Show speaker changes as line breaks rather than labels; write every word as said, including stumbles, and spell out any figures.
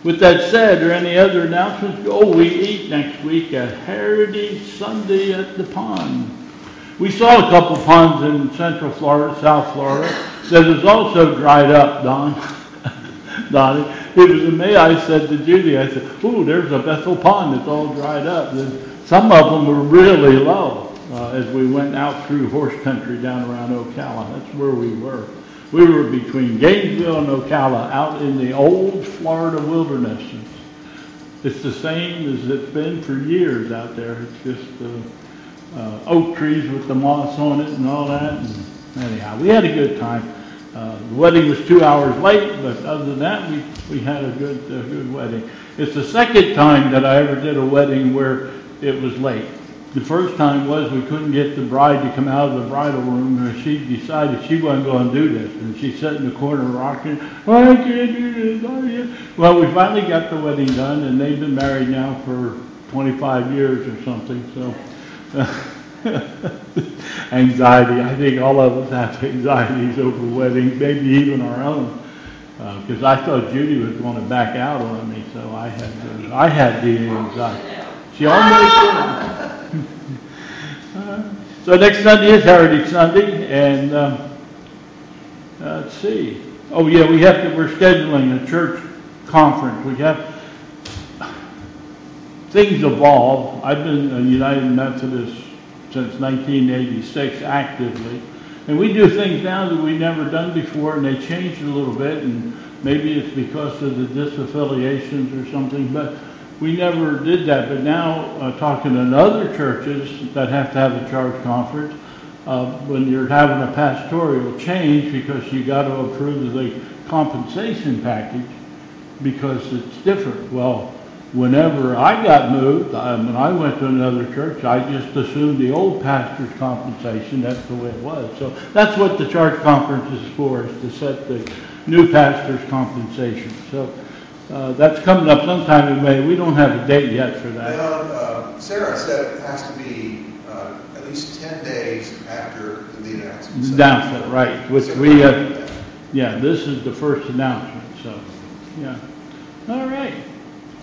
With that said, are any other announcements? Oh, we eat next week at Heritage Sunday at the pond. We saw a couple ponds in Central Florida, South Florida, that was also dried up, Don. Donnie. It was amazing. I said to Judy, I said, ooh, there's a Bethel pond that's all dried up. And some of them were really low uh, as we went out through horse country down around Ocala. That's where we were. We were between Gainesville and Ocala, out in the old Florida wilderness. It's the same as it's been for years out there. It's just uh, uh, oak trees with the moss on it and all that. And anyhow, we had a good time. Uh, the wedding was two hours late, but other than that, we, we had a good uh, good wedding. It's the second time that I ever did a wedding where it was late. The first time was we couldn't get the bride to come out of the bridal room, and she decided she wasn't going to do this, and she sat in the corner rocking, oh, I can't do this, oh, yeah. Well, we finally got the wedding done, and they've been married now for twenty-five years or something, so... Anxiety. I think all of us have anxieties over weddings, maybe even our own. Because uh, I thought Judy was going to back out on me, so I had the, I had the anxiety. She almost did. uh, so next Sunday is Heritage Sunday, and um, uh, let's see. Oh yeah, we have to. We're scheduling a church conference. We have things evolve. I've been a United Methodist since nineteen eighty-six actively, and we do things now that we've never done before, and they changed a little bit, and maybe it's because of the disaffiliations or something, but we never did that. But now, uh, talking to other churches that have to have a charge conference, uh, when you're having a pastoral change because you got to approve the compensation package because it's different. Well, whenever I got moved, I, when I went to another church, I just assumed the old pastor's compensation. That's the way it was. So that's what the church conference is for, is to set the new pastor's compensation. So uh, that's coming up sometime in May. We don't have a date yet for that.
Now, uh, Sarah said it has to be uh, at least ten days after the announcement.
Announcement, right. Which so we, uh, yeah, this is the first announcement. So, yeah. All right.